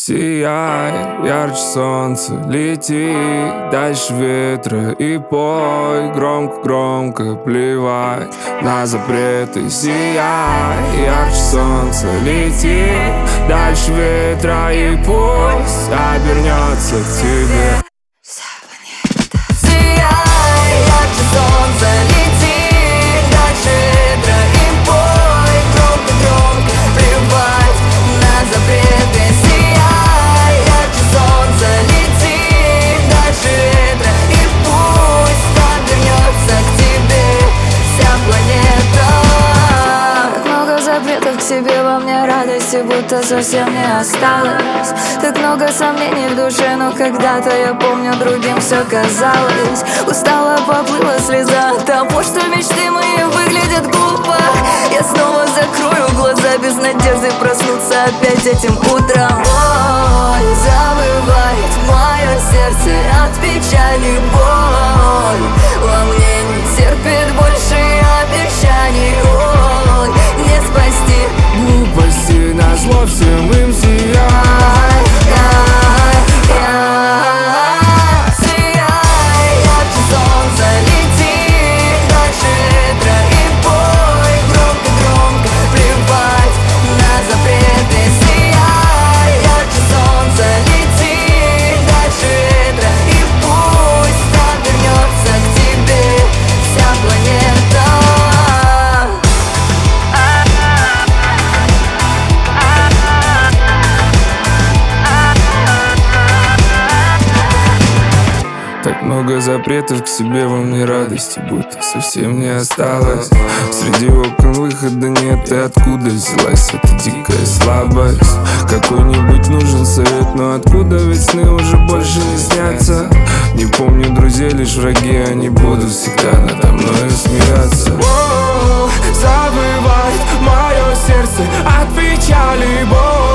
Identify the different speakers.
Speaker 1: Сияй, ярче солнца, лети дальше ветра и пой громко-громко, плевать на запреты. Сияй, ярче солнца, лети дальше ветра и пусть обернется к тебе.
Speaker 2: Сияй, ярче солнца, лети дальше ветра и пой громко-громко, плевать на запреты. Сияй, ярче солнца, лети дальше ветра и пусть обернется к тебе вся планета.
Speaker 3: Так много запретов к себе, во мне радости будто совсем не осталось. Так много сомнений в душе, но когда-то, я помню, другим все казалось. Устала, поплыла слеза от того, что мечты мои выглядят глупо. Я снова закрою глаза без надежды проснуться опять этим утром. Ой, забывает мое сердце от печали боль. Во мне не терпит больше обещаний. Ой, не спасти
Speaker 1: глупости, назло всем им сияй. Так много запретов к себе, во мне радости будто совсем не осталось. Среди окон выхода нет, и откуда взялась эта дикая слабость? Какой-нибудь нужен совет, но откуда, ведь сны уже больше не снятся. Не помню друзей, лишь враги, они будут всегда надо мною смеяться.
Speaker 4: Забывает мое сердце от печали боль.